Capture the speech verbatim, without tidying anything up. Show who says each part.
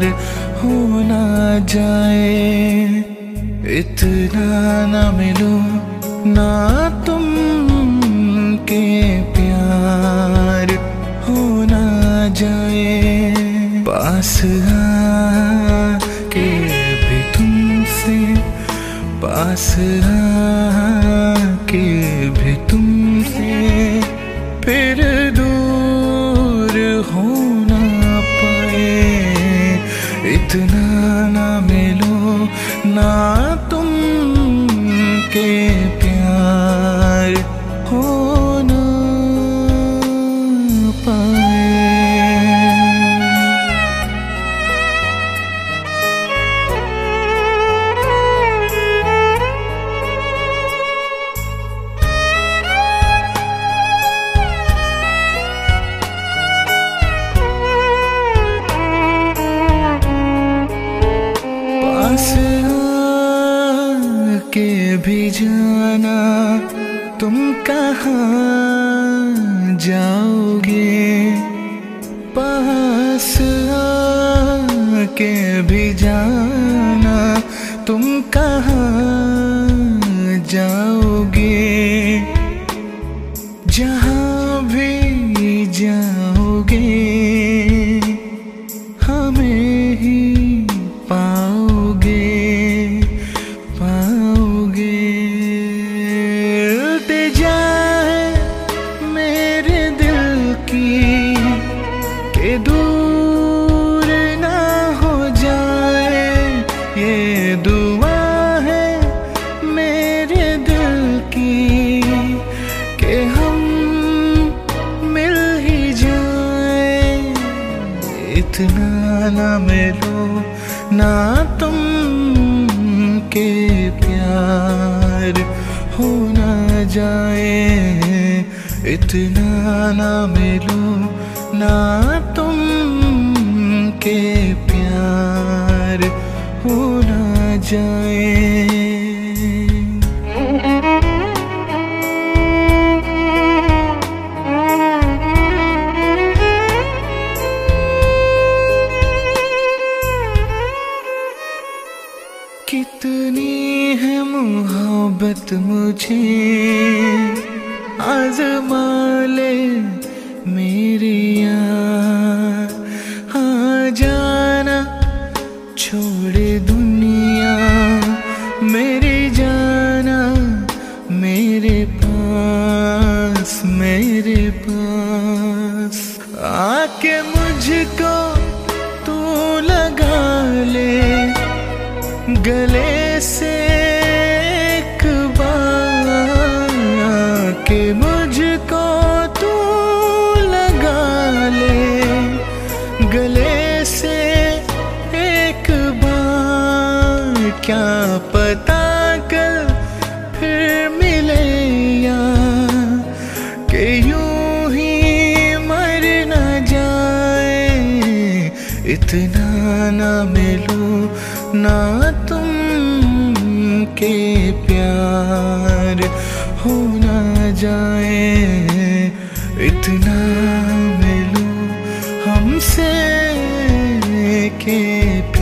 Speaker 1: प्यार हो ना जाए, इतना ना मिलो ना तुम के प्यार हो ना जाए। पास आके भी तुमसे, पास आके भी तुमसे फिर दूर हो ना पाए, इतना ना मिलो ना तुम के प्यार हो ना पाए। पास आके भी जाना तुम कहाँ जाओगे, पास आके भी जाना तुम कहाँ जाओगे। जहाँ भी जाओगे हमें ही पाओगे, पाओगे। इल्तिजा है मेरे दिल की कि दूर ना हो जाए, ये दुआ है मेरे दिल की कि हम मिल ही जाए, इतना ना मिलो ना तुम के प्यार हो ना जाए, इतना ना मिलो ना तुम के प्यार हो ना जाए। कितनी है मोहब्बत मुझे आज़मा ले मेरी यार, आ जाना छोड़े दुनिया मेरी जाना मेरे पास, मेरे पास आके मुझको तू लगा ले गले से एक बार, आके मुझको तू लगा ले गले से एक बार। क्या पता कल फिर मिले या कि यूं ही मर ना जाए, इतना ना मिलो ना तुम के प्यार हो ना जाए, इतना मिलो हमसे के